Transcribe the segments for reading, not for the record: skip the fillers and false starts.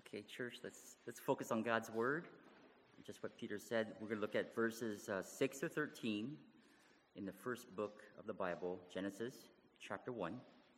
Okay, church, let's focus on God's word. Just what Peter said. We're going to look at verses 6 to 13 in the first book of the Bible, Genesis, chapter 1.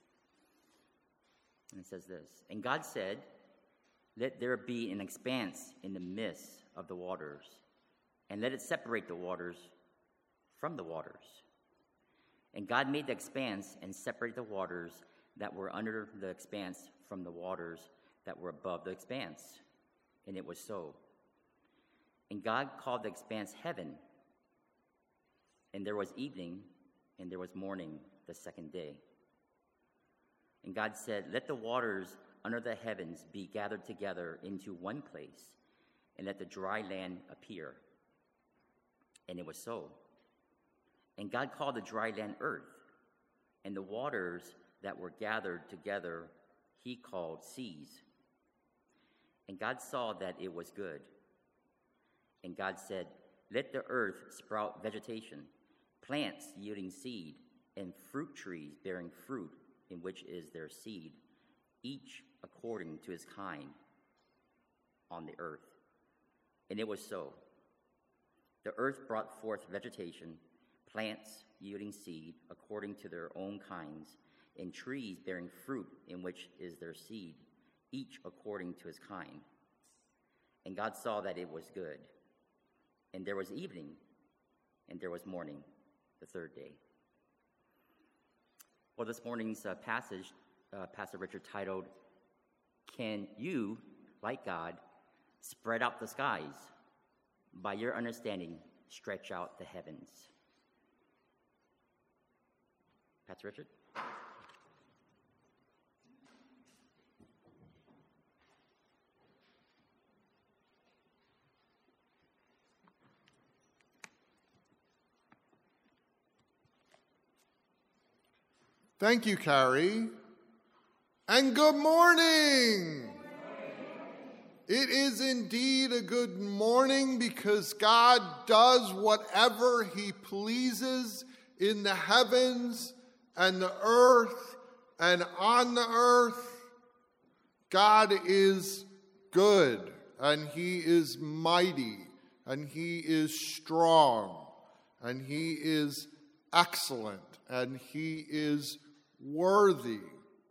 And it says this, "And God said, 'Let there be an expanse in the midst of the waters, and let it separate the waters from the waters.' And God made the expanse and separated the waters that were under the expanse from the waters that were above the expanse. And it was so. And God called the expanse heaven. And there was evening, and there was morning the second day. And God said, 'Let the waters under the heavens be gathered together into one place, and let the dry land appear.' And it was so. And God called the dry land earth, and the waters that were gathered together he called seas. And God saw that it was good. And God said, 'Let the earth sprout vegetation, plants yielding seed, and fruit trees bearing fruit in which is their seed, each according to his kind on the earth.' And it was so. The earth brought forth vegetation, plants yielding seed according to their own kinds, and trees bearing fruit in which is their seed, each according to his kind. And God saw that it was good. And there was evening, and there was morning, the third day." Well, this morning's passage, Pastor Richard titled, "Can you, like God, spread out the skies? By your understanding, stretch out the heavens." Pastor Richard? Thank you, Carrie. And good morning. It is indeed a good morning because God does whatever he pleases in the heavens and the earth and on the earth. God is good, and he is mighty, and he is strong, and he is excellent, and he is worthy.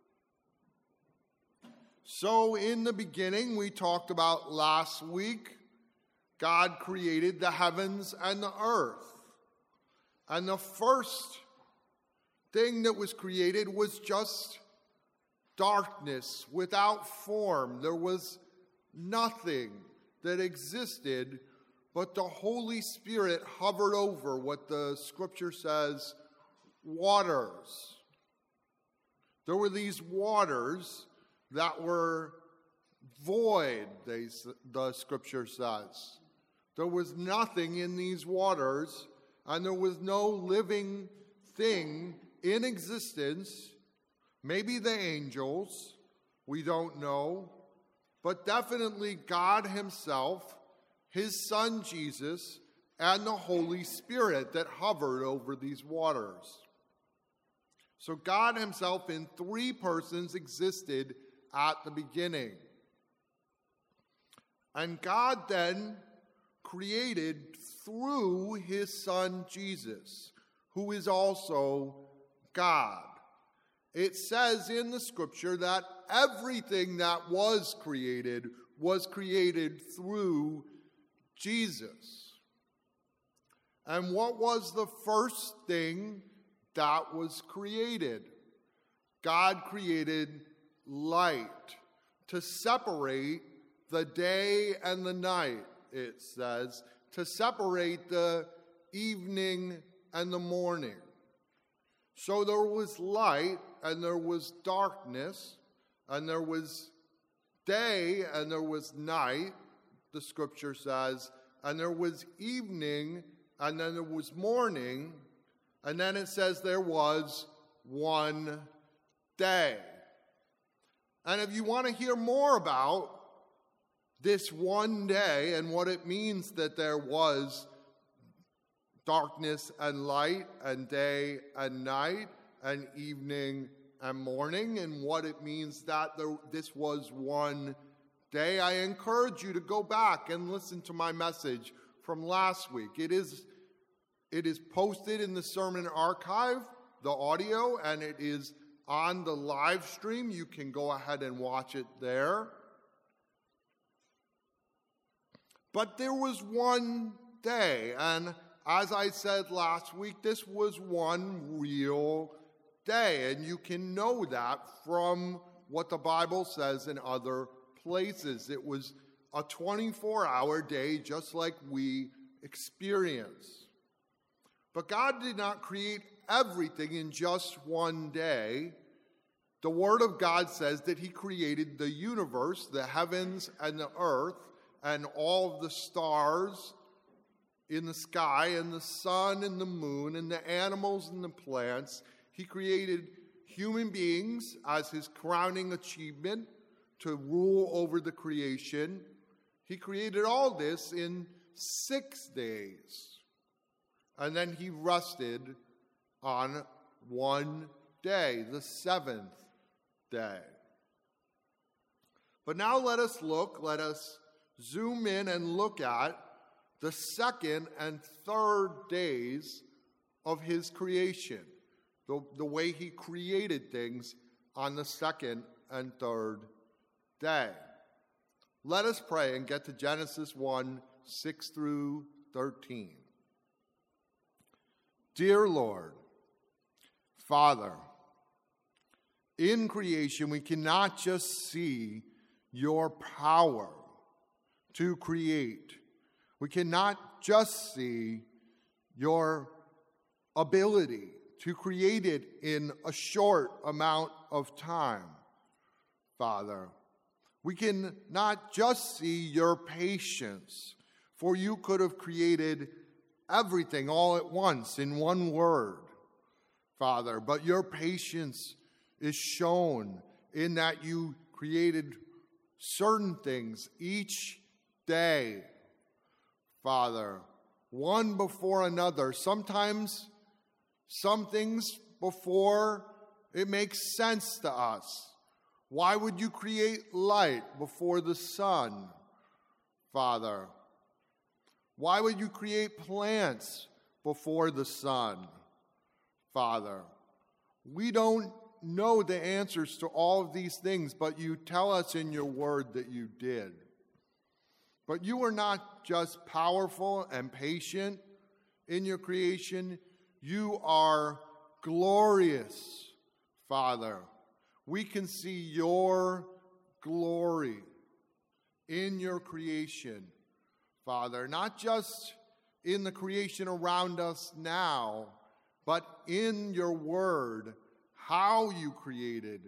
So in the beginning, we talked about last week, God created the heavens and the earth. And the first thing that was created was just darkness without form. There was nothing that existed, but the Holy Spirit hovered over what the scripture says, waters. There were these waters that were void, the scripture says. There was nothing in these waters, and there was no living thing in existence. Maybe the angels, we don't know, but definitely God himself, his son Jesus, and the Holy Spirit that hovered over these waters. So God himself in three persons existed at the beginning. And God then created through his son Jesus, who is also God. It says in the scripture that everything that was created through Jesus. And what was the first thing that was created? God created light to separate the day and the night, it says, to separate the evening and the morning. So there was light and there was darkness, and there was day and there was night, the scripture says, and there was evening and then there was morning, and then it says there was one day. And if you want to hear more about this one day and what it means that there was darkness and light and day and night and evening and morning, and what it means that this was one day, I encourage you to go back and listen to my message from last week. It is posted in the sermon archive, the audio, and it is on the live stream. You can go ahead and watch it there. But there was one day, and as I said last week, this was one real day, and you can know that from what the Bible says in other places. It was a 24-hour day just like we experience. But God did not create everything in just one day. The Word of God says that He created the universe, the heavens and the earth, and all of the stars in the sky, and the sun and the moon, and the animals and the plants. He created human beings as His crowning achievement to rule over the creation. He created all this in 6 days. And then He rested on one day, the seventh day. But now let us zoom in and look at the second and third days of His creation, the way He created things on the second and third day. Let us pray and get to Genesis 1, 6 through 13. Dear Lord, Father, in creation we cannot just see your power to create. We cannot just see your ability to create it in a short amount of time, Father. We can not just see your patience, for you could have created everything all at once in one word, Father. But your patience is shown in that you created certain things each day, Father, one before another. Sometimes some things before it makes sense to us. Why would you create light before the sun, Father? Why would you create plants before the sun, Father? We don't know the answers to all of these things, but you tell us in your word that you did. But you are not just powerful and patient in your creation. You are glorious, Father. We can see your glory in your creation, Father, not just in the creation around us now, but in your word, how you created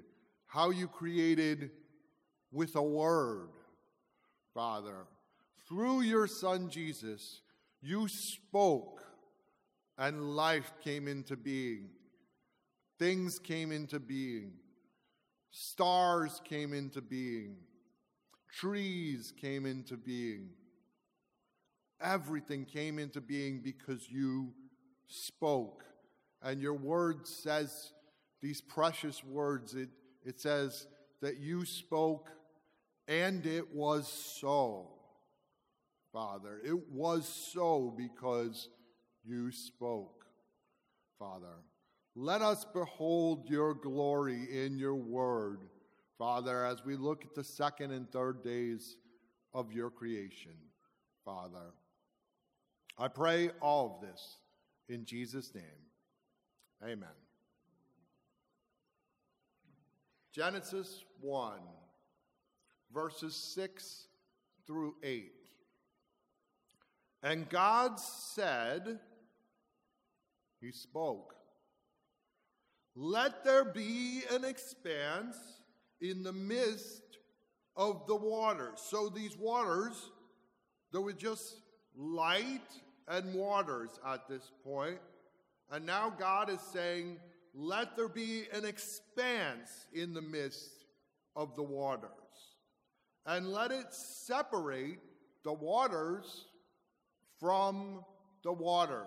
with a word, Father. Through your Son Jesus, you spoke and life came into being. Things came into being. Stars came into being. Trees came into being. Everything came into being because you spoke. And your word says these precious words. It says that you spoke and it was so, Father. It was so because you spoke, Father. Let us behold your glory in your word, Father, as we look at the second and third days of your creation, Father. I pray all of this in Jesus' name. Amen. Genesis 1, verses 6 through 8. And God said, He spoke, "Let there be an expanse in the midst of the waters." So these waters, there were just light and waters at this point. And now God is saying, let there be an expanse in the midst of the waters. And let it separate the waters from the waters.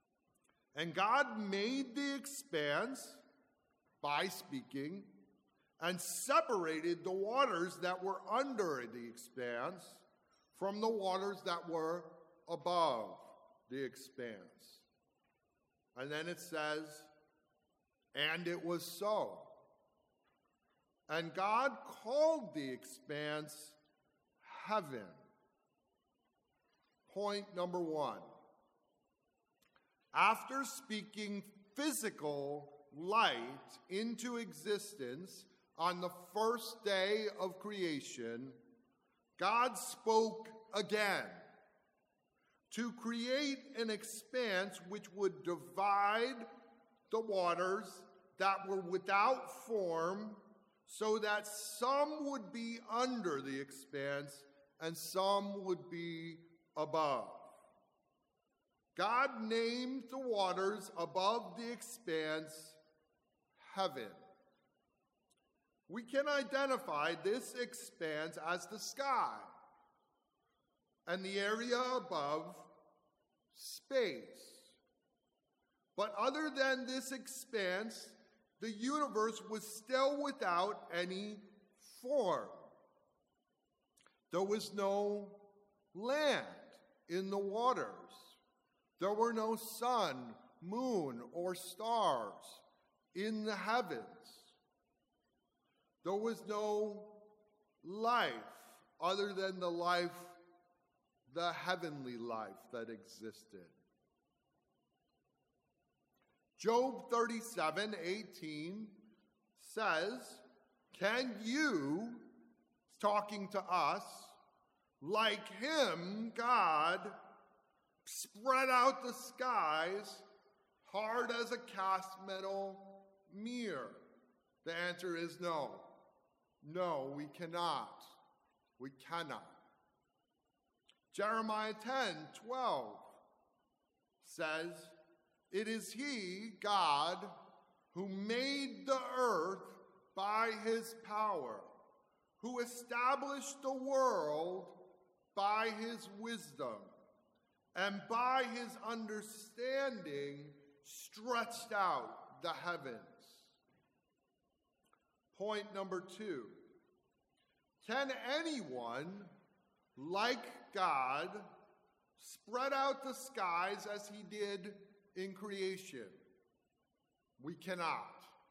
And God made the expanse by speaking, and separated the waters that were under the expanse from the waters that were above the expanse. And then it says, and it was so. And God called the expanse heaven. Point number one. After speaking physical light into existence on the first day of creation, God spoke again to create an expanse which would divide the waters that were without form, so that some would be under the expanse and some would be above. God named the waters above the expanse heaven. We can identify this expanse as the sky, and the area above, space. But other than this expanse, the universe was still without any form. There was no land in the waters. There were no sun, moon, or stars in the heavens. There was no life other than the heavenly life that existed. Job 37:18 says, can you, talking to us, like him, God, spread out the skies hard as a cast metal mirror? The answer is no. No, we cannot. We cannot. Jeremiah 10:12 says, it is he, God, who made the earth by his power, who established the world by his wisdom, and by his understanding stretched out the heavens. Point number 2. Can anyone, like God, spread out the skies as he did in creation? We cannot.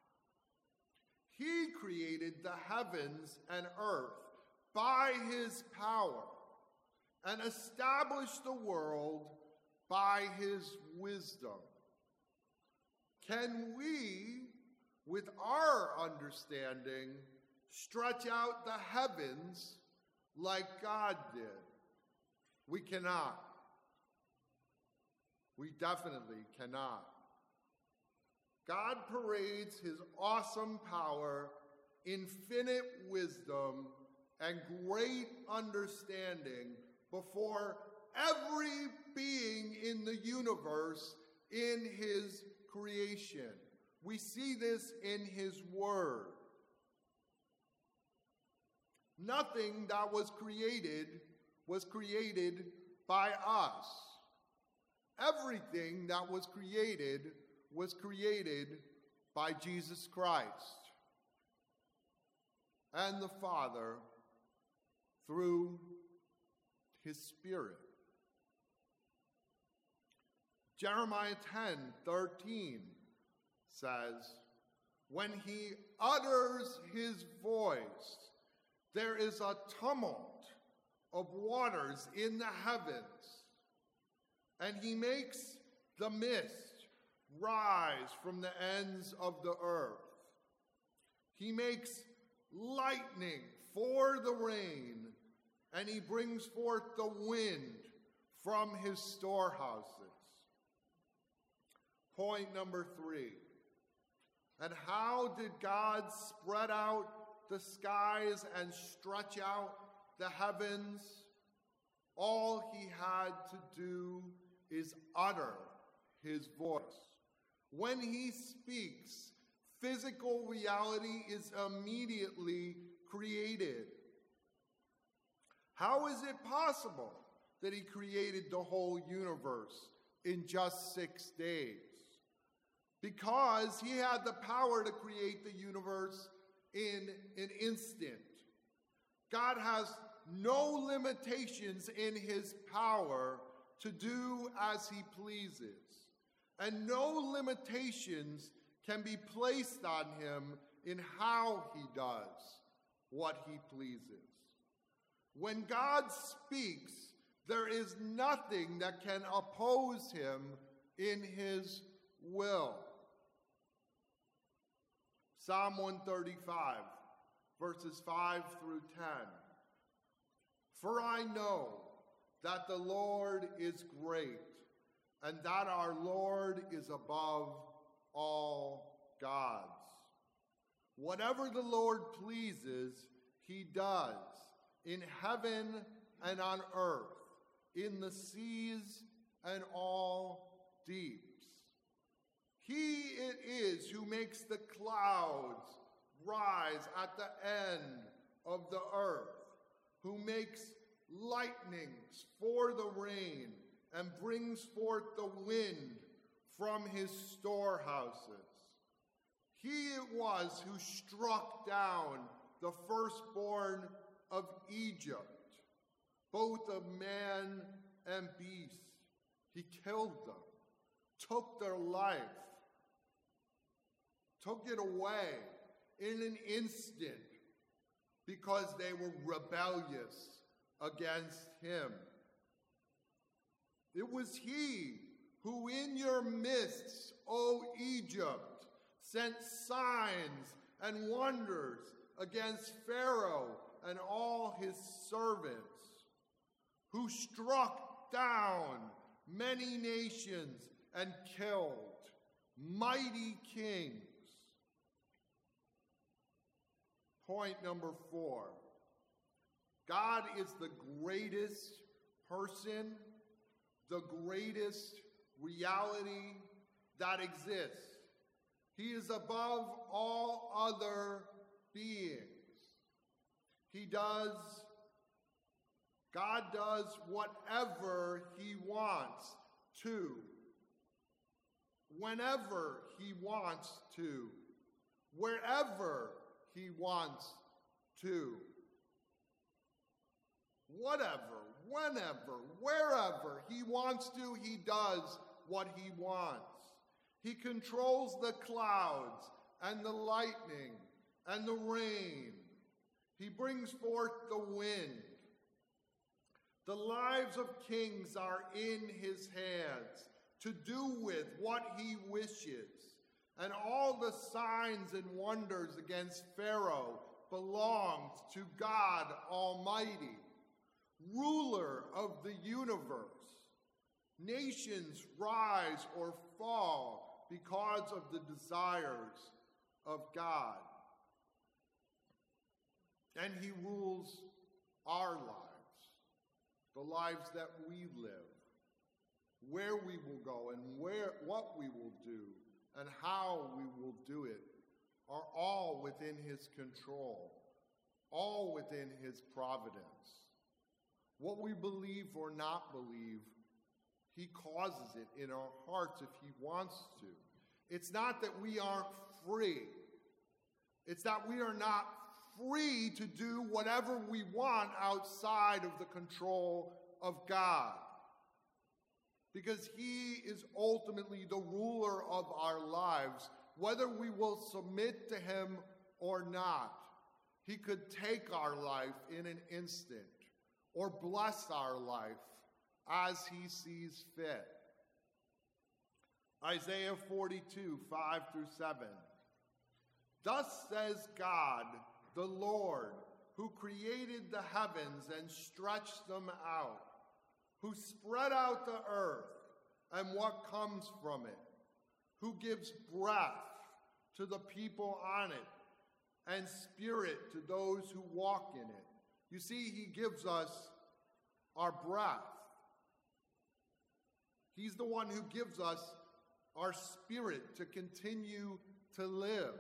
He created the heavens and earth by his power and established the world by his wisdom. Can we, with our understanding, stretch out the heavens like God did? We cannot. We definitely cannot. God parades his awesome power, infinite wisdom, and great understanding before every being in the universe in his creation. We see this in his word. Nothing that was created by us. Everything that was created by Jesus Christ and the Father through his Spirit. Jeremiah 10:13 says, when he utters his voice, there is a tumult of waters in the heavens, and he makes the mist rise from the ends of the earth. He makes lightning for the rain, and he brings forth the wind from his storehouses. Point number 3. And how did God spread out the skies and stretch out the heavens? All he had to do is utter his voice. When he speaks, physical reality is immediately created. How is it possible that he created the whole universe in just 6 days? Because he had the power to create the universe in an instant. God has no limitations in his power to do as he pleases, and no limitations can be placed on him in how he does what he pleases. When God speaks, there is nothing that can oppose him in his will. Psalm 135, verses 5 through 10. For I know that the Lord is great, and that our Lord is above all gods. Whatever the Lord pleases, he does, in heaven and on earth, in the seas and all deeps. He it is who makes the clouds rise at the end of the earth, who makes lightnings for the rain and brings forth the wind from his storehouses. He it was who struck down the firstborn of Egypt, both of man and beast. He killed them, took their life, took it away in an instant because they were rebellious against him. It was he who in your midst, O Egypt, sent signs and wonders against Pharaoh and all his servants, who struck down many nations and killed mighty kings. Point number 4. God is the greatest person, the greatest reality that exists. He is above all other beings. God does whatever he wants to, whenever he wants to, wherever he wants to. Whatever, whenever, wherever he wants to, he does what he wants. He controls the clouds and the lightning and the rain. He brings forth the wind. The lives of kings are in his hands to do with what he wishes. And all the signs and wonders against Pharaoh belongs to God Almighty, ruler of the universe. Nations rise or fall because of the desires of God. And he rules our lives, the lives that we live, where we will go and what we will do and how we will do it are all within his control, all within his providence. What we believe or not believe, he causes it in our hearts if he wants to. It's not that we aren't free. It's that we are not free to do whatever we want outside of the control of God. Because he is ultimately the ruler of our lives, whether we will submit to him or not. He could take our life in an instant or bless our life as he sees fit. Isaiah 42, 5 through 7. Thus says God, the Lord, who created the heavens and stretched them out, who spread out the earth and what comes from it, who gives breath to the people on it and spirit to those who walk in it. You see, he gives us our breath. He's the one who gives us our spirit to continue to live.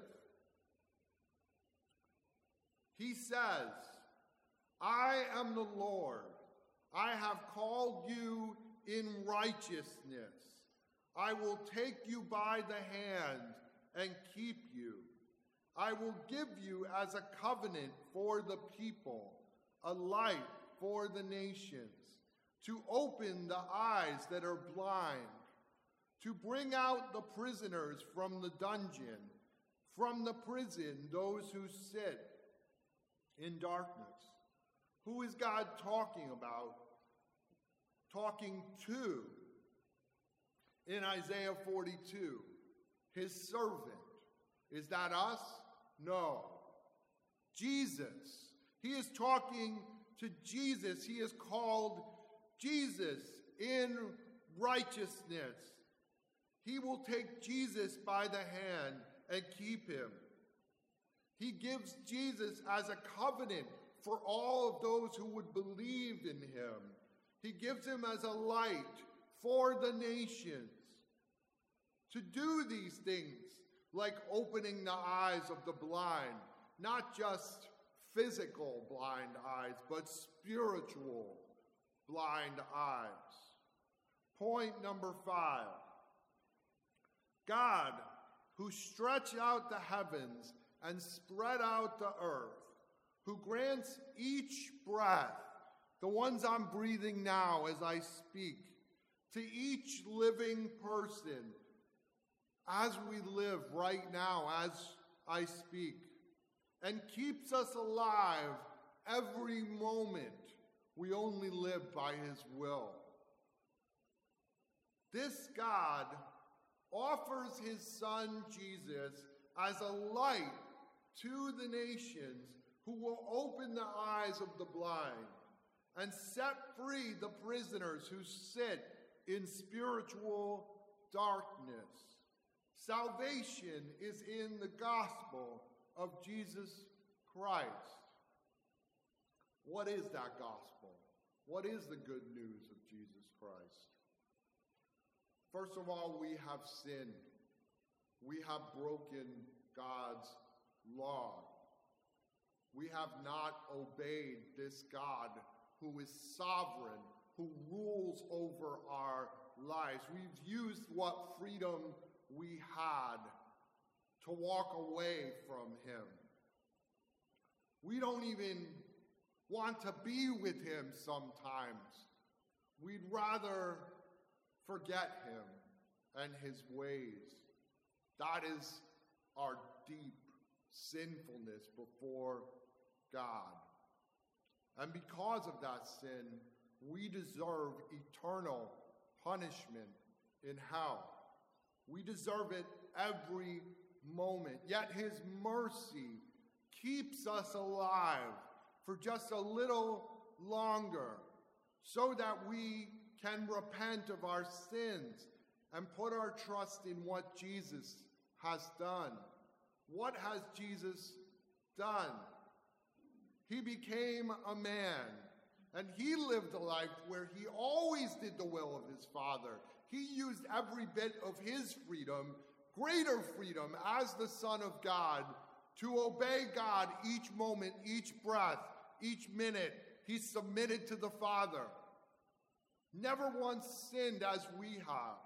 He says, I am the Lord. I have called you in righteousness. I will take you by the hand and keep you. I will give you as a covenant for the people, a light for the nations, to open the eyes that are blind, to bring out the prisoners from the dungeon, from the prison those who sit in darkness. Who is God talking about? Talking to in Isaiah 42, his servant. Is that us? No. Jesus. He is talking to Jesus. He is called Jesus in righteousness. He will take Jesus by the hand and keep him. He gives Jesus as a covenant for all of those who would believe in him. He gives him as a light for the nations. To do these things, like opening the eyes of the blind, not just physical blind eyes, but spiritual blind eyes. Point number 5. God, who stretched out the heavens and spread out the earth, who grants each breath, the ones I'm breathing now as I speak, to each living person as we live right now as I speak, and keeps us alive every moment we only live by his will. This God offers his son Jesus as a light to the nations, who will open the eyes of the blind and set free the prisoners who sit in spiritual darkness. Salvation is in the gospel of Jesus Christ. What is that gospel? What is the good news of Jesus Christ? First of all, we have sinned. We have broken God's law. We have not obeyed this God who is sovereign, who rules over our lives. We've used what freedom we had to walk away from him. We don't even want to be with him sometimes. We'd rather forget him and his ways. That is our deep sinfulness before God. And because of that sin, we deserve eternal punishment in hell. We deserve it every moment. Yet his mercy keeps us alive for just a little longer, so that we can repent of our sins and put our trust in what Jesus has done. What has Jesus done? He became a man, and he lived a life where he always did the will of his Father. He used every bit of his freedom, greater freedom as the Son of God, to obey God each moment, each breath, each minute. He submitted to the Father. Never once sinned as we have.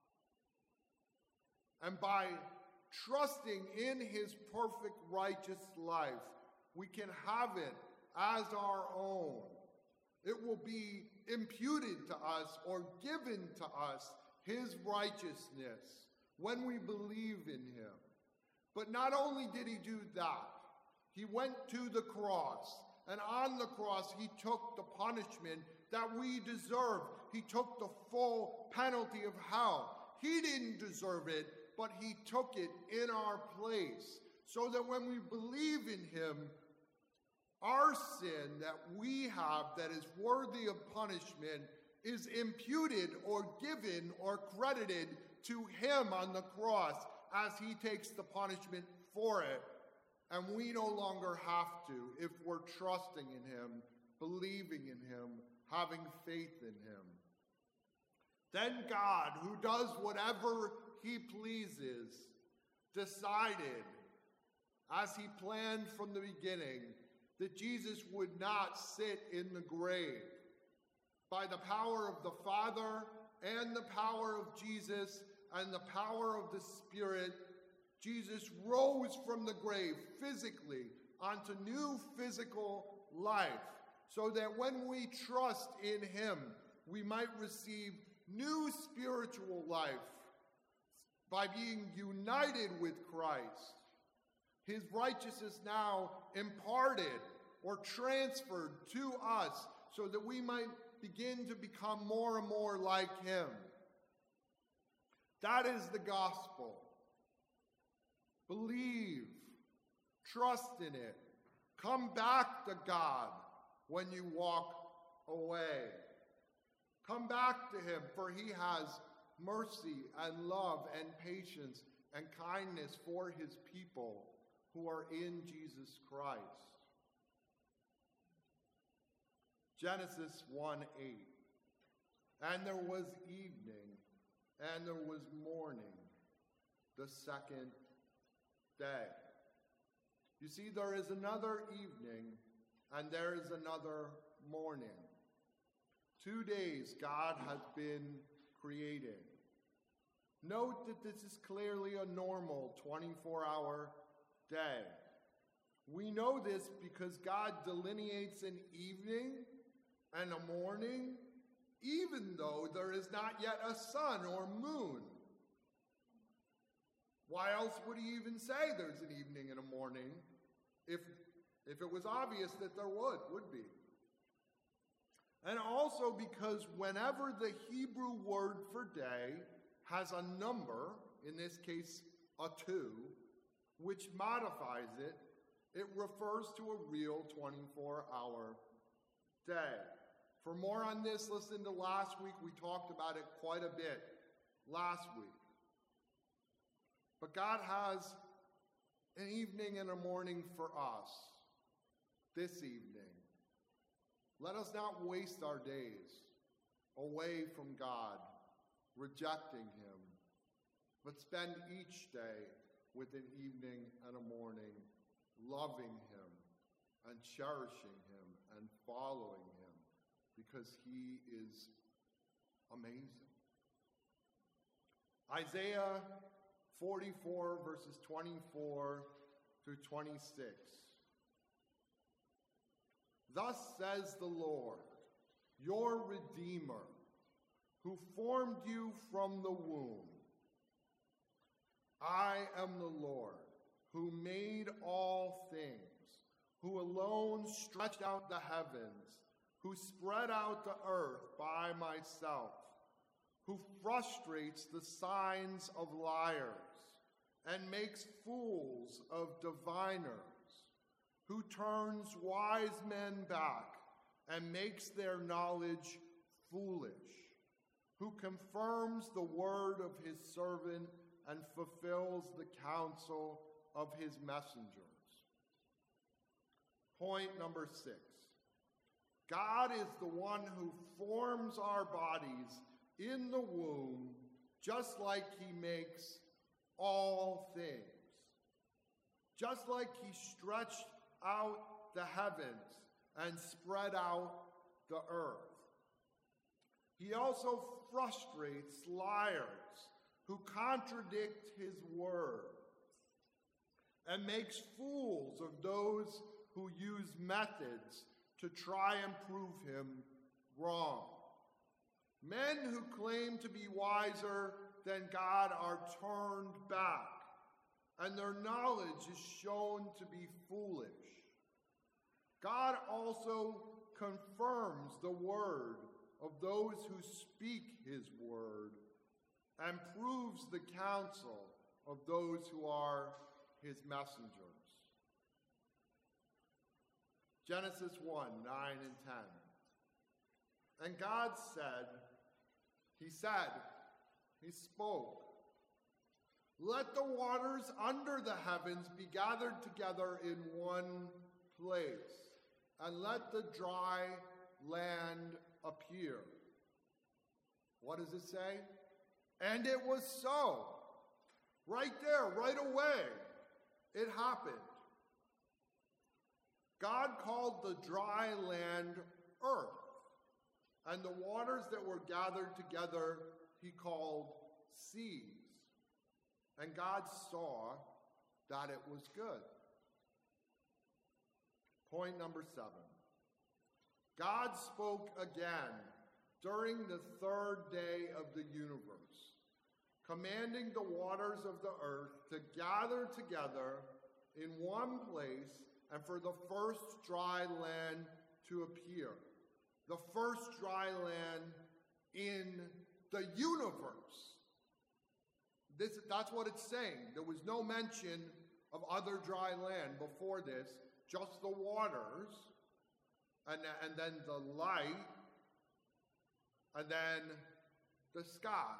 And by trusting in his perfect righteous life, we can have it as our own. It will be imputed to us or given to us, his righteousness, when we believe in him. But not only did he do that, he went to the cross, and on the cross he took the punishment that we deserve. He took the full penalty of hell. He didn't deserve it, but he took it in our place, so that when we believe in him, our sin that we have that is worthy of punishment is imputed or given or credited to him on the cross as he takes the punishment for it. And we no longer have to if we're trusting in him, believing in him, having faith in him. Then God, who does whatever he pleases, decided, as he planned from the beginning, that Jesus would not sit in the grave. By the power of the Father and the power of Jesus and the power of the Spirit, Jesus rose from the grave physically onto new physical life, so that when we trust in him, we might receive new spiritual life by being united with Christ. His righteousness now imparted or transferred to us so that we might begin to become more and more like him. That is the gospel. Believe, trust in it. Come back to God when you walk away. Come back to him, for he has mercy and love and patience and kindness for his people who are in Jesus Christ. Genesis 1:8. And there was evening, and there was morning, the second day. You see, there is another evening, and there is another morning. 2 days God has been created. Note that this is clearly a normal 24-hour day. We know this because God delineates an evening and a morning, even though there is not yet a sun or moon. Why else would he even say there's an evening and a morning if it was obvious that there would be? And also because whenever the Hebrew word for day has a number, in this case a 2, which modifies it, it refers to a real 24-hour day. For more on this, listen to last week. We talked about it quite a bit last week. But God has an evening and a morning for us this evening. Let us not waste our days away from God, rejecting him, but spend each day with an evening and a morning loving him and cherishing him and following him, because he is amazing. Isaiah 44, verses 24 through 26. Thus says the Lord, your Redeemer, who formed you from the womb. I am the Lord, who made all things, who alone stretched out the heavens, who spread out the earth by myself, who frustrates the signs of liars and makes fools of diviners, who turns wise men back and makes their knowledge foolish, who confirms the word of his servant and fulfills the counsel of his messengers. Point number 6. God is the one who forms our bodies in the womb, just like he makes all things. Just like he stretched out the heavens and spread out the earth. He also frustrates liars who contradict his word and makes fools of those who use methods to try and prove him wrong. Men who claim to be wiser than God are turned back, and their knowledge is shown to be foolish. God also confirms the word of those who speak his word and proves the counsel of those who are his messengers. Genesis 1, 9 and 10. And God said, he spoke, let the waters under the heavens be gathered together in one place, and let the dry land appear. What does it say? And it was so. Right there, right away, it happened. God called the dry land earth, and the waters that were gathered together he called seas. And God saw that it was good. Point number 7. God spoke again during the third day of the universe, commanding the waters of the earth to gather together in one place and for the first dry land to appear. The first dry land in the universe. That's what it's saying. There was no mention of other dry land before this, just the waters, and then the light, and then the sky.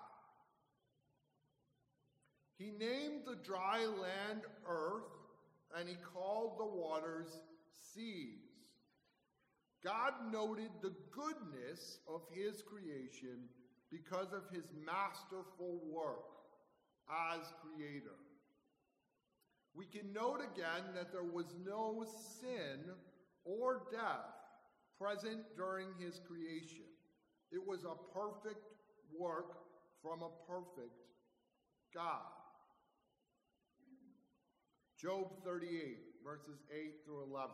He named the dry land earth, and he called the waters seas. God noted the goodness of his creation because of his masterful work as creator. We can note again that there was no sin or death present during his creation. It was a perfect work from a perfect God. Job 38, verses 8 through 11.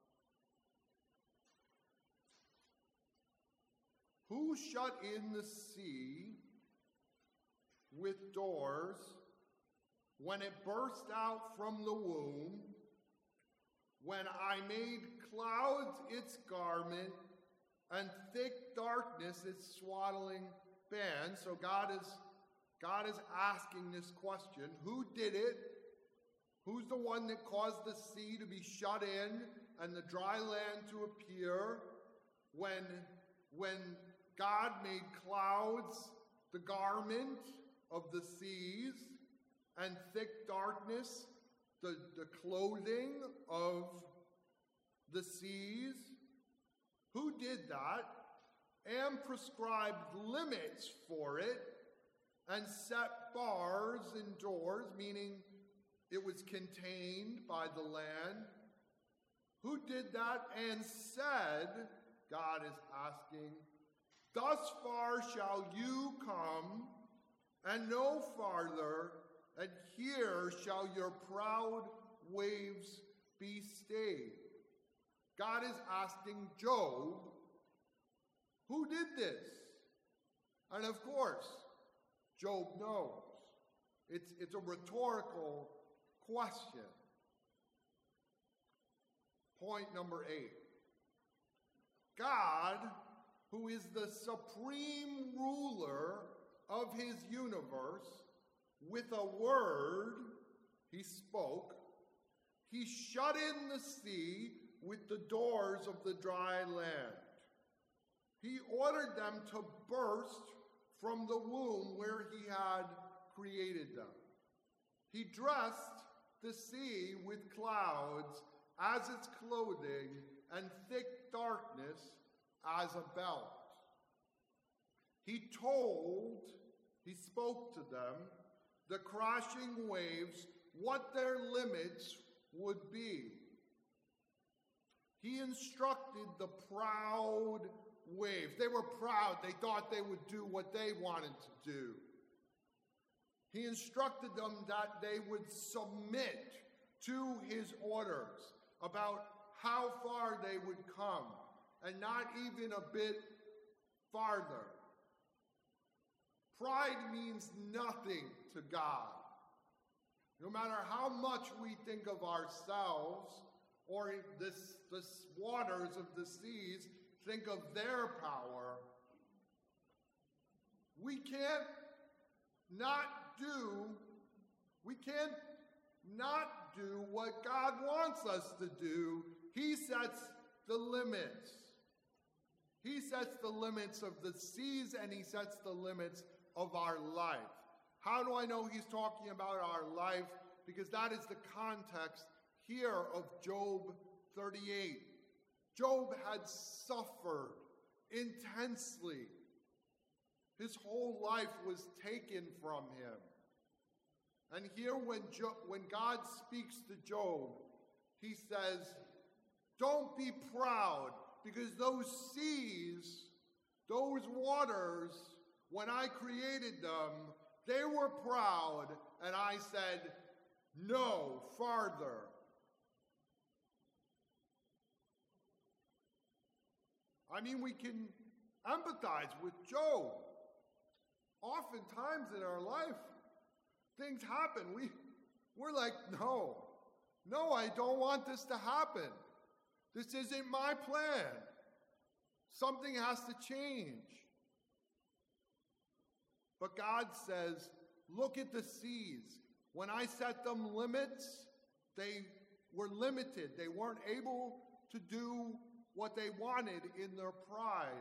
Who shut in the sea with doors when it burst out from the womb, when I made clouds its garment and thick darkness its swaddling band? So God is asking this question. Who did it? Who's the one that caused the sea to be shut in and the dry land to appear when God made clouds the garment of the seas and thick darkness the clothing of the seas? Who did that and prescribed limits for it and set bars and doors, meaning it was contained by the land? Who did that and said, God is asking, thus far shall you come, and no farther, and here shall your proud waves be stayed. God is asking Job, who did this? And of course, Job knows. It's a rhetorical question. Point number 8. God, who is the supreme ruler of his universe, with a word he spoke, he shut in the sea with the doors of the dry land. He ordered them to burst from the womb where he had created them. He dressed the sea with clouds as its clothing and thick darkness as a belt. He spoke to them, the crashing waves, what their limits would be. He instructed the proud waves. They were proud. They thought they would do what they wanted to do. He instructed them that they would submit to his orders about how far they would come, and not even a bit farther. Pride means nothing to God. No matter how much we think of ourselves, or the waters of the seas think of their power, we can't not do what God wants us to do. He sets the limits. He sets the limits of the seas, and he sets the limits of our life. How do I know he's talking about our life? Because that is the context here of Job 38. Job had suffered intensely. His whole life was taken from him. And here when God speaks to Job, he says, don't be proud, because those seas, those waters, when I created them, they were proud, and I said, No farther. I mean, we can empathize with Job. Oftentimes in our life, things happen. We're like, no, I don't want this to happen. This isn't my plan. Something has to change. But God says, look at the seas. When I set them limits, they were limited. They weren't able to do what they wanted in their pride.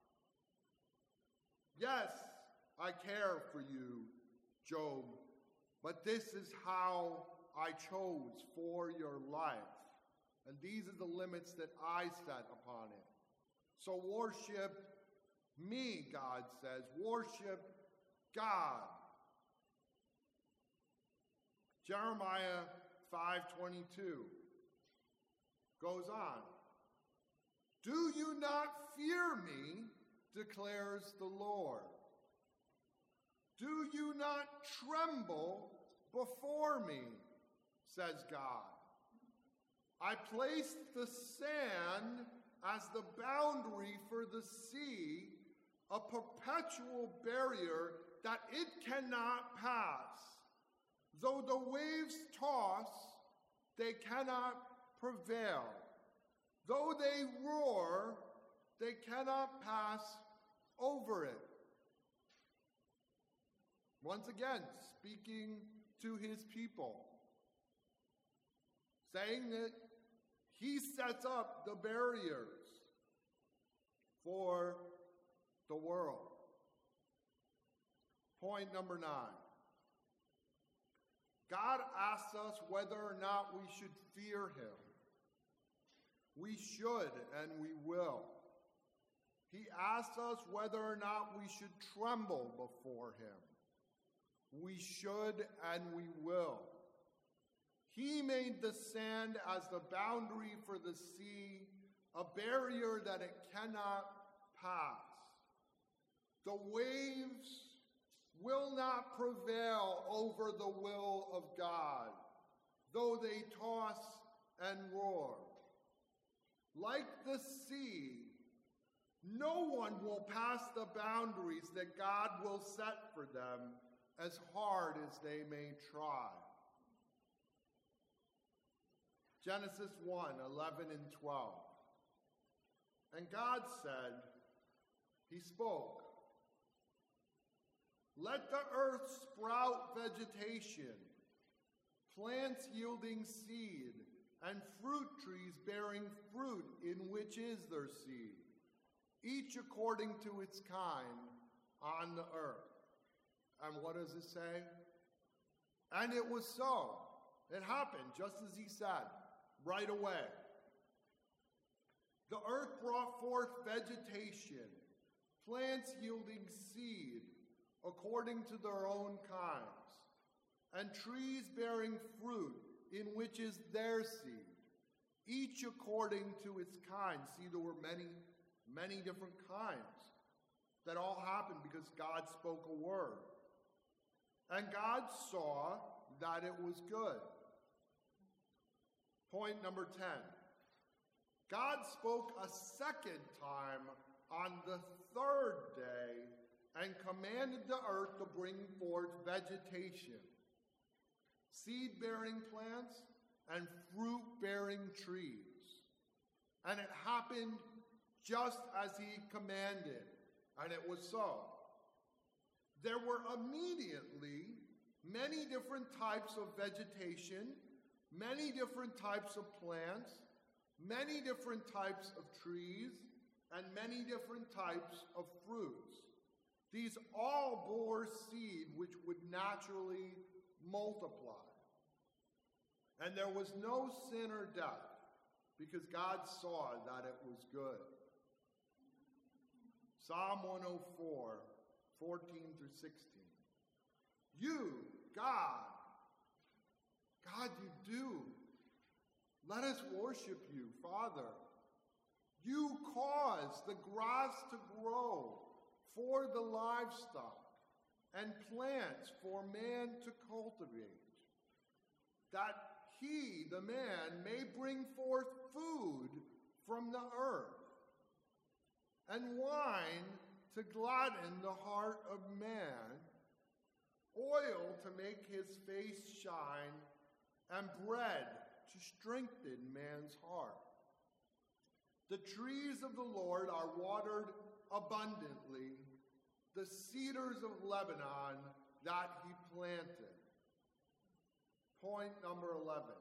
Yes, I care for you, Job, but this is how I chose for your life. And these are the limits that I set upon it. So worship me, God says. Worship God. Jeremiah 5:22 goes on. Do you not fear me, declares the Lord? Do you not tremble before me, says God? I placed the sand as the boundary for the sea, a perpetual barrier that it cannot pass. Though the waves toss, they cannot prevail. Though they roar, they cannot pass over it. Once again, speaking to his people, saying that he sets up the barriers for the world. Point number 9. God asks us whether or not we should fear him. We should, and we will. He asks us whether or not we should tremble before him. We should, and we will. He made the sand as the boundary for the sea, a barrier that it cannot pass. The waves will not prevail over the will of God, though they toss and roar. Like the sea, no one will pass the boundaries that God will set for them, as hard as they may try. Genesis 1:11 and 12. And God said, he spoke, let the earth sprout vegetation, plants yielding seed, and fruit trees bearing fruit in which is their seed, each according to its kind on the earth. And what does it say? And it was so. It happened just as he said, right away. The earth brought forth vegetation, plants yielding seed according to their own kinds, and trees bearing fruit in which is their seed, each according to its kind. See, there were many different kinds that all happened because God spoke a word. And God saw that it was good. Point number 10. God spoke a second time on the third day and commanded the earth to bring forth vegetation, seed-bearing plants, and fruit-bearing trees. And it happened just as he commanded, and it was so. There were immediately many different types of vegetation, many different types of plants, many different types of trees, and many different types of fruits. These all bore seed which would naturally multiply. And there was no sin or death, because God saw that it was good. Psalm 104, 14 through 16. You, God, you do. Let us worship you, Father. You cause the grass to grow for the livestock and plants for man to cultivate. that he, the man, may bring forth food from the earth, and wine to gladden the heart of man, oil to make his face shine, and bread to strengthen man's heart. The trees of the Lord are watered abundantly, the cedars of Lebanon that he planted. Point number 11.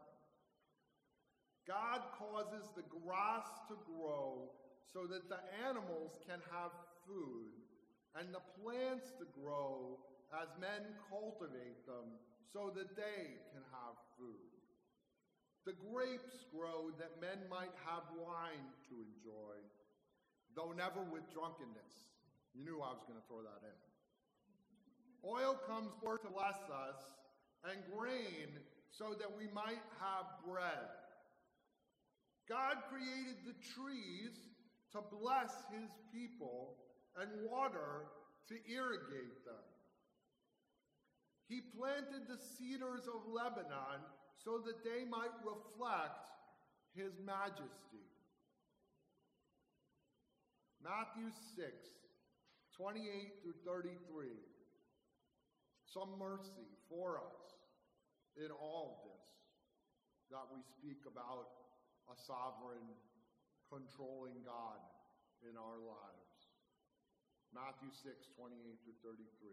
God causes the grass to grow so that the animals can have food, and the plants to grow as men cultivate them so that they can have food. The grapes grow that men might have wine to enjoy, though never with drunkenness. You knew I was going to throw that in. Oil comes forth to bless us, and grain so that we might have bread. God created the trees to bless his people and water to irrigate them. He planted the cedars of Lebanon so that they might reflect his majesty. Matthew 6, 28 through 33. Some mercy for us in all of this, that we speak about a sovereign, controlling God in our lives. Matthew 6, 28 through 33.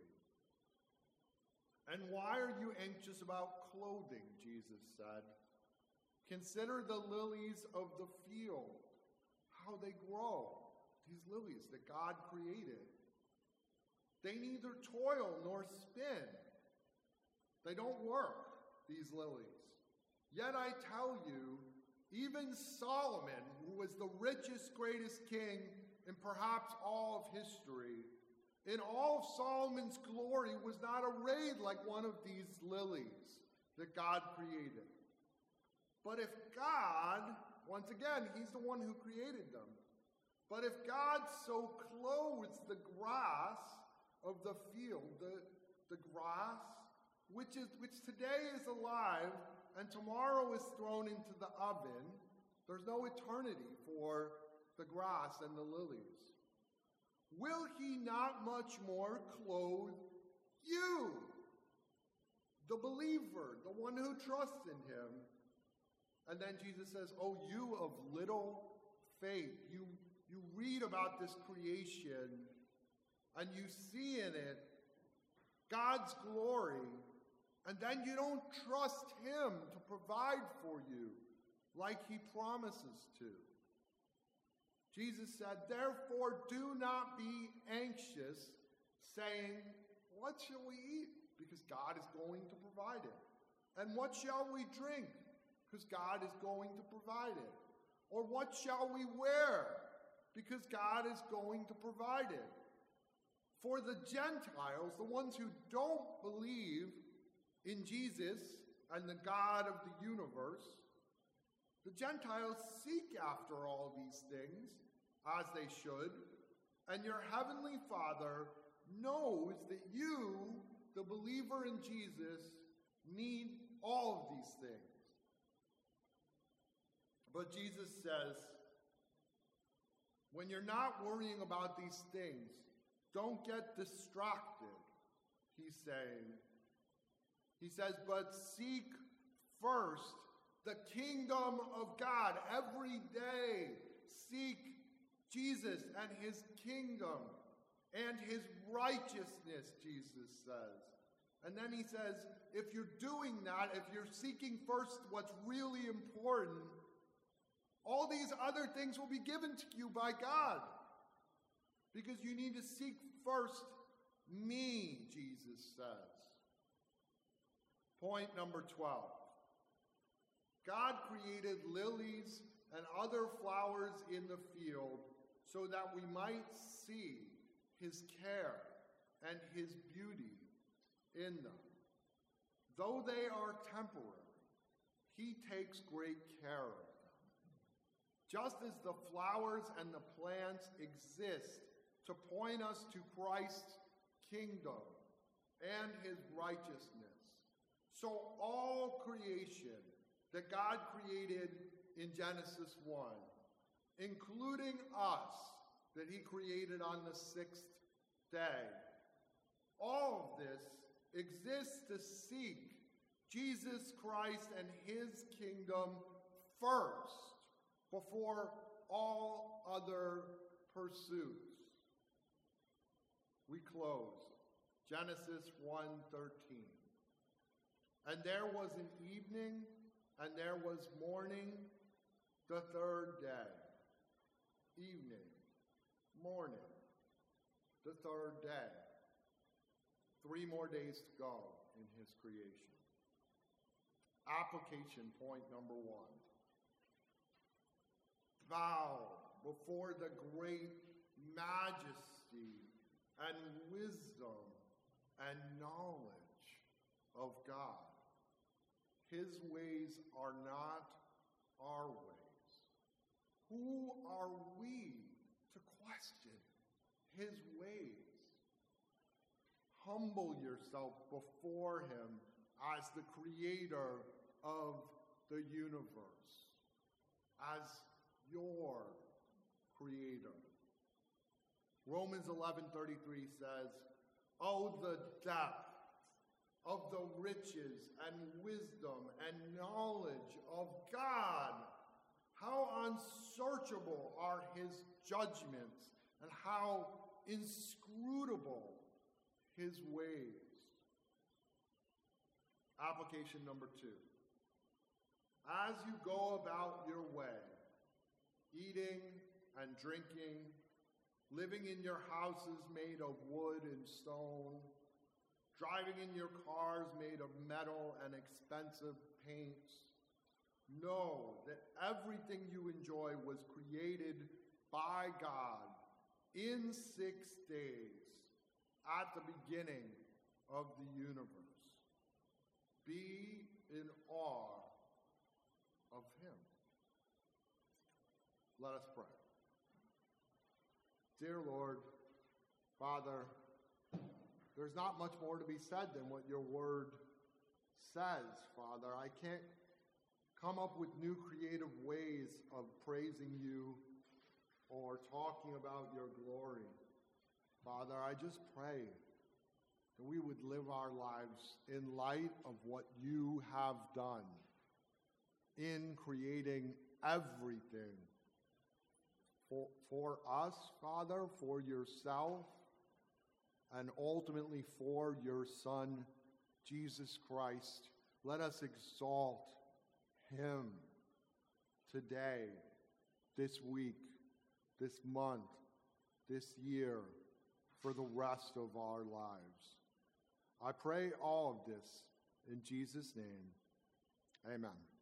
And why are you anxious about clothing, Jesus said. Consider the lilies of the field, how they grow, these lilies that God created. They neither toil nor spin. They don't work, these lilies. Yet I tell you, even Solomon, who was the richest, greatest king in perhaps all of history, in all of Solomon's glory, was not arrayed like one of these lilies that God created. But if God, once again, he's the one who created them, but if God so clothes the grass of the field, the grass, which today is alive and tomorrow is thrown into the oven, there's no eternity for the grass and the lilies. Will he not much more clothe you, the believer, the one who trusts in him? And then Jesus says, oh, you of little faith. You read about this creation and you see in it God's glory, and then you don't trust him to provide for you like he promises to. Jesus said, therefore do not be anxious, saying, what shall we eat? Because God is going to provide it. And what shall we drink? Because God is going to provide it. Or what shall we wear? Because God is going to provide it. For the Gentiles, the ones who don't believe in Jesus and the God of the universe, the Gentiles seek after all these things, as they should, and your heavenly Father knows that you, the believer in Jesus, need all of these things. But Jesus says, when you're not worrying about these things, don't get distracted, he's saying. He says, but seek first the kingdom of God. Every day, seek Jesus and his kingdom and his righteousness, Jesus says. And then he says, if you're doing that, if you're seeking first what's really important, all these other things will be given to you by God. Because you need to seek first me, Jesus says. Point number 12. God created lilies and other flowers in the field so that we might see his care and his beauty in them. Though they are temporary, he takes great care of them. Just as the flowers and the plants exist to point us to Christ's kingdom and his righteousness, So all creation that God created in Genesis 1, including us that he created on the sixth day, all of this exists to seek Jesus Christ and his kingdom first before all other pursuits. We close. Genesis 1:13. And there was an evening, and there was morning, the third day. Evening, morning, the third day. 3 more days to go in his creation. Application point number 1. Bow before the great majesty and wisdom and knowledge of God. His ways are not our ways. Who are we to question his ways? Humble yourself before him as the creator of the universe, as your creator. Romans 11:33 says, "Oh, the depth of the riches and wisdom and knowledge of God! How unsearchable are his judgments, and how inscrutable his ways." Application number 2. As you go about your way, eating and drinking, living in your houses made of wood and stone, driving in your cars made of metal and expensive paints, know that everything you enjoy was created by God in 6 days at the beginning of the universe. Be in awe of him. Let us pray. Dear Lord, Father, there's not much more to be said than what your word says, Father. I can't come up with new creative ways of praising you or talking about your glory. Father, I just pray that we would live our lives in light of what you have done in creating everything for us, Father, for yourself, and ultimately for your Son, Jesus Christ. Let us exalt him today, this week, this month, this year, for the rest of our lives. I pray all of this in Jesus' name. Amen.